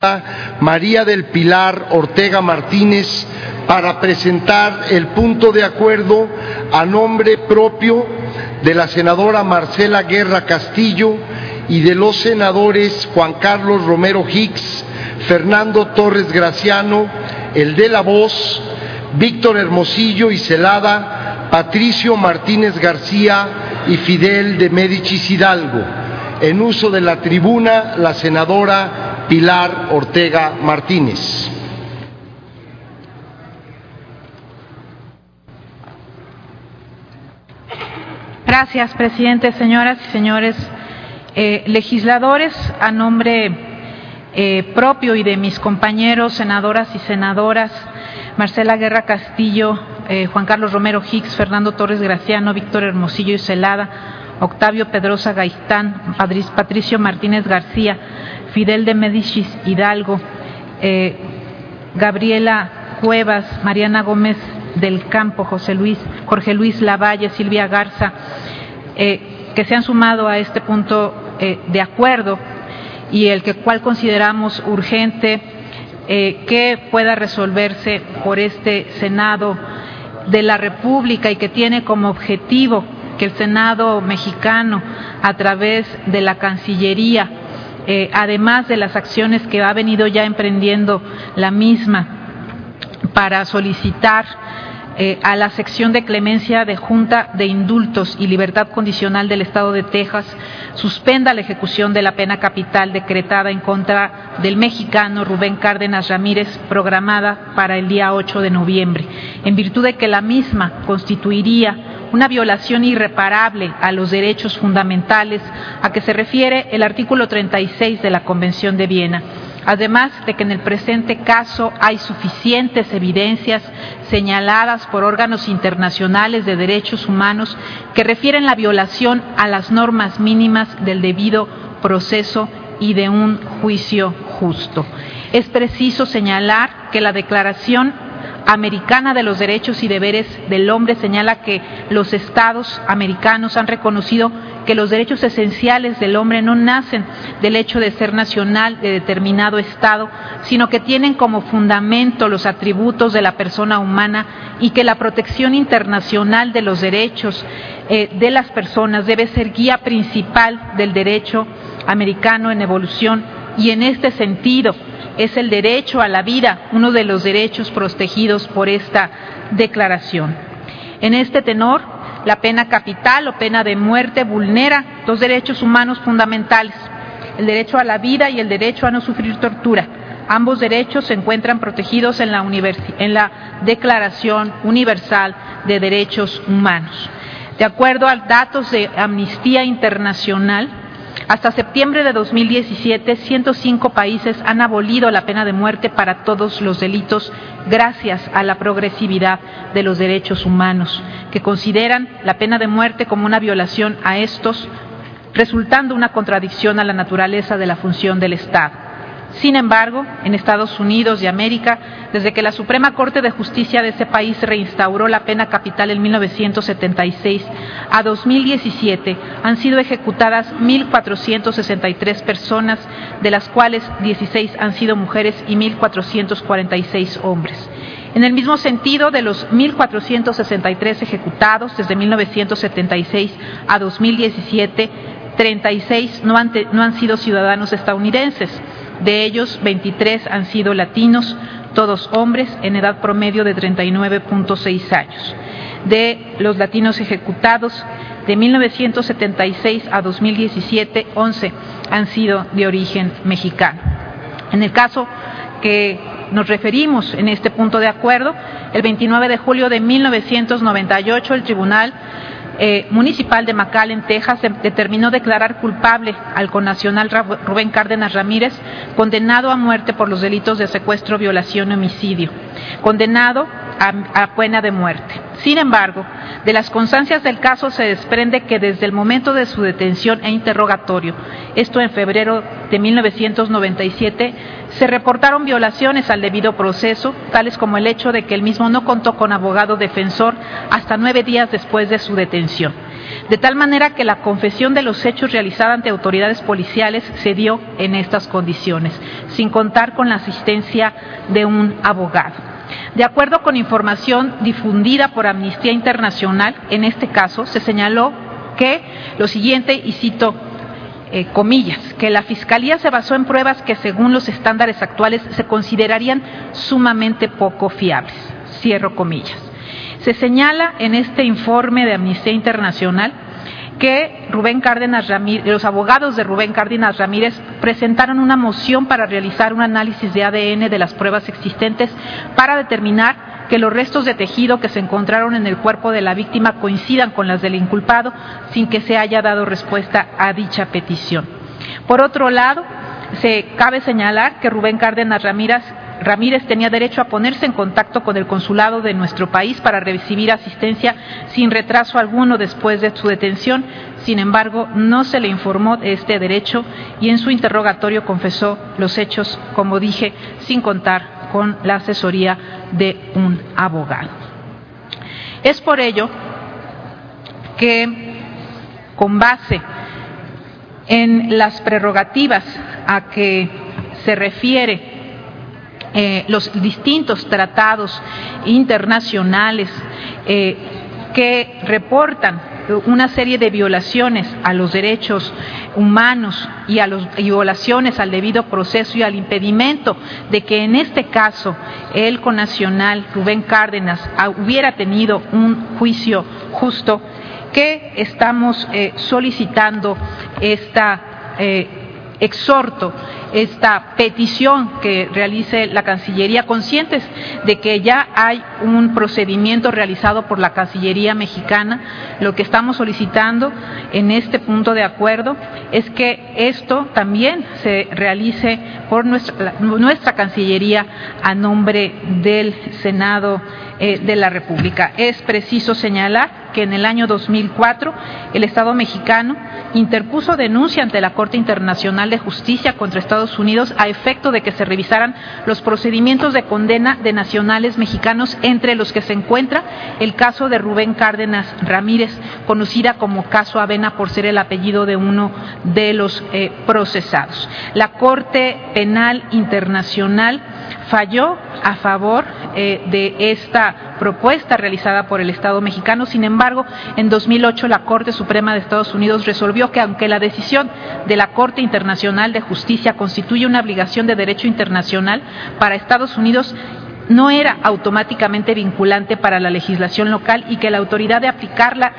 María del Pilar Ortega Martínez para presentar el punto de acuerdo a nombre propio de la senadora Marcela Guerra Castillo y de los senadores Juan Carlos Romero Hicks, Fernando Torres Graciano, el de La Voz, Víctor Hermosillo y Celada, Patricio Martínez García y Fidel de Médicis Hidalgo. En uso de la tribuna, la senadora Pilar Ortega Martínez. Gracias, presidente. Señoras y señores legisladores, a nombre propio y de mis compañeros senadoras y senadoras Marcela Guerra Castillo, Juan Carlos Romero Hicks, Fernando Torres Graciano, Víctor Hermosillo y Celada, Octavio Pedrosa Gaitán, Patricio Martínez García, Fidel de Médicis Hidalgo, Gabriela Cuevas, Mariana Gómez del Campo, Jorge Luis Lavalle, Silvia Garza, que se han sumado a este punto de acuerdo y el cual consideramos urgente que pueda resolverse por este Senado de la República y que tiene como objetivo que el Senado mexicano, a través de la Cancillería, además de las acciones que ha venido ya emprendiendo la misma para solicitar a la sección de clemencia de Junta de Indultos y Libertad Condicional del Estado de Texas, suspenda la ejecución de la pena capital decretada en contra del mexicano Rubén Cárdenas Ramírez, programada para el día 8 de noviembre, en virtud de que la misma constituiría una violación irreparable a los derechos fundamentales a que se refiere el artículo 36 de la Convención de Viena. Además de que en el presente caso hay suficientes evidencias señaladas por órganos internacionales de derechos humanos que refieren la violación a las normas mínimas del debido proceso y de un juicio justo. Es preciso señalar que la Declaración Americana de los Derechos y Deberes del Hombre señala que los estados americanos han reconocido que los derechos esenciales del hombre no nacen del hecho de ser nacional de determinado estado, sino que tienen como fundamento los atributos de la persona humana y que la protección internacional de los derechos de las personas debe ser guía principal del derecho americano en evolución, y en este sentido es el derecho a la vida uno de los derechos protegidos por esta declaración. En este tenor, la pena capital o pena de muerte vulnera dos derechos humanos fundamentales, el derecho a la vida y el derecho a no sufrir tortura. Ambos derechos se encuentran protegidos en la Declaración Universal de Derechos Humanos. De acuerdo a datos de Amnistía Internacional, hasta septiembre de 2017, 105 países han abolido la pena de muerte para todos los delitos gracias a la progresividad de los derechos humanos, que consideran la pena de muerte como una violación a estos, resultando una contradicción a la naturaleza de la función del Estado. Sin embargo, en Estados Unidos de América, desde que la Suprema Corte de Justicia de ese país reinstauró la pena capital en 1976 a 2017, han sido ejecutadas 1.463 personas, de las cuales 16 han sido mujeres y 1.446 hombres. En el mismo sentido, de los 1.463 ejecutados desde 1976 a 2017, 36 no han sido ciudadanos estadounidenses. De ellos, 23 han sido latinos, todos hombres, en edad promedio de 39.6 años. De los latinos ejecutados, de 1976 a 2017, 11 han sido de origen mexicano. En el caso que nos referimos en este punto de acuerdo, el 29 de julio de 1998, el Tribunal Municipal de McAllen, Texas, determinó declarar culpable al connacional Rubén Cárdenas Ramírez, condenado a muerte por los delitos de secuestro, violación y homicidio, condenado a pena de muerte. Sin embargo, de las constancias del caso se desprende que desde el momento de su detención e interrogatorio, esto en febrero de 1997, se reportaron violaciones al debido proceso, tales como el hecho de que el mismo no contó con abogado defensor hasta 9 días después de su detención. de tal manera que la confesión de los hechos realizada ante autoridades policiales se dio en estas condiciones, sin contar con la asistencia de un abogado. De acuerdo con información difundida por Amnistía Internacional, en este caso se señaló que lo siguiente, y cito comillas, que la Fiscalía se basó en pruebas que según los estándares actuales se considerarían sumamente poco fiables, cierro comillas. Se señala en este informe de Amnistía Internacional que los abogados de Rubén Cárdenas Ramírez presentaron una moción para realizar un análisis de ADN de las pruebas existentes para determinar que los restos de tejido que se encontraron en el cuerpo de la víctima coincidan con las del inculpado, sin que se haya dado respuesta a dicha petición. Por otro lado, cabe señalar que Rubén Cárdenas Ramírez tenía derecho a ponerse en contacto con el consulado de nuestro país para recibir asistencia sin retraso alguno después de su detención. Sin embargo, no se le informó de este derecho y en su interrogatorio confesó los hechos, como dije, sin contar con la asesoría de un abogado. Es por ello que, con base en las prerrogativas a que se refiere los distintos tratados internacionales que reportan una serie de violaciones a los derechos humanos y violaciones al debido proceso y al impedimento de que en este caso el connacional Rubén Cárdenas hubiera tenido un juicio justo, que estamos solicitando exhorto esta petición que realice la Cancillería, conscientes de que ya hay un procedimiento realizado por la Cancillería mexicana. Lo que estamos solicitando en este punto de acuerdo es que esto también se realice por nuestra Cancillería a nombre del Senado de la República. Es preciso señalar que en el año 2004 el Estado mexicano interpuso denuncia ante la Corte Internacional de Justicia contra Estados Unidos a efecto de que se revisaran los procedimientos de condena de nacionales mexicanos, entre los que se encuentra el caso de Rubén Cárdenas Ramírez, conocida como caso Avena por ser el apellido de uno de los procesados. La Corte Penal Internacional falló a favor de esta propuesta realizada por el Estado mexicano. Sin embargo, en 2008 la Corte Suprema de Estados Unidos resolvió que, aunque la decisión de la Corte Internacional de Justicia constituye una obligación de derecho internacional para Estados Unidos, no era automáticamente vinculante para la legislación local y que la autoridad de aplicarla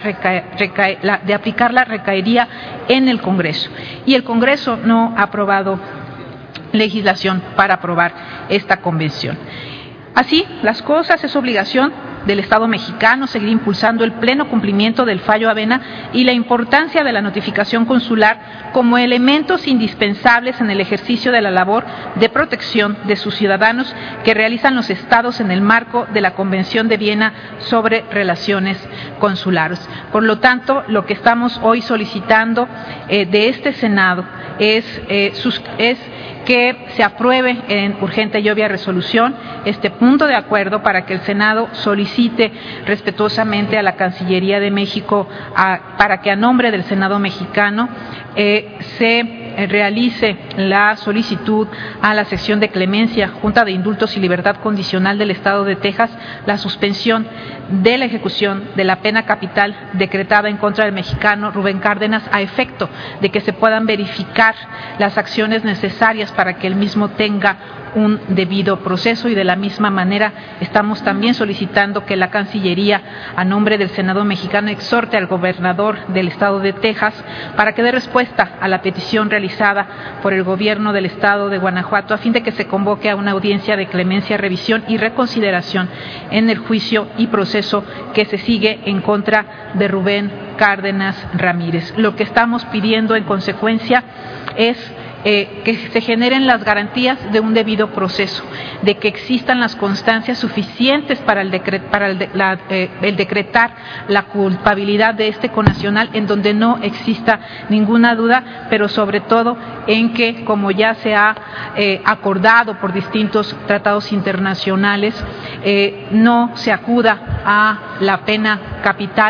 recaería en el Congreso. Y el Congreso no ha aprobado legislación para aprobar esta convención. Así las cosas, es obligación del Estado mexicano seguir impulsando el pleno cumplimiento del fallo Avena y la importancia de la notificación consular como elementos indispensables en el ejercicio de la labor de protección de sus ciudadanos que realizan los estados en el marco de la Convención de Viena sobre relaciones consulares. Por lo tanto, lo que estamos hoy solicitando de este Senado es que se apruebe en urgente y obvia resolución este punto de acuerdo para que el Senado solicite respetuosamente a la Cancillería de México para que a nombre del Senado mexicano se realice la solicitud a la sección de clemencia, Junta de Indultos y Libertad Condicional del Estado de Texas, la suspensión de la ejecución de la pena capital decretada en contra del mexicano Rubén Cárdenas, a efecto de que se puedan verificar las acciones necesarias para que el mismo tenga un debido proceso. Y de la misma manera estamos también solicitando que la Cancillería, a nombre del Senado mexicano, exhorte al gobernador del Estado de Texas para que dé respuesta a la petición realizada por el gobierno del Estado de Guanajuato a fin de que se convoque a una audiencia de clemencia, revisión y reconsideración en el juicio y proceso que se sigue en contra de Rubén Cárdenas Ramírez. Lo que estamos pidiendo en consecuencia es que se generen las garantías de un debido proceso, de que existan las constancias suficientes para el decretar la culpabilidad de este connacional, en donde no exista ninguna duda, pero sobre todo en que, como ya se ha acordado por distintos tratados internacionales, no se acuda a la pena capital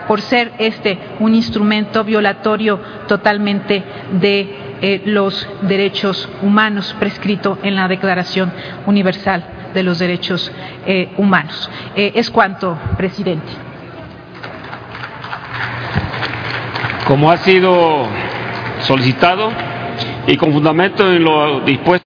por ser un instrumento violatorio totalmente de los derechos humanos prescrito en la Declaración Universal de los Derechos Humanos. Es cuanto, presidente. Como ha sido solicitado y con fundamento en lo dispuesto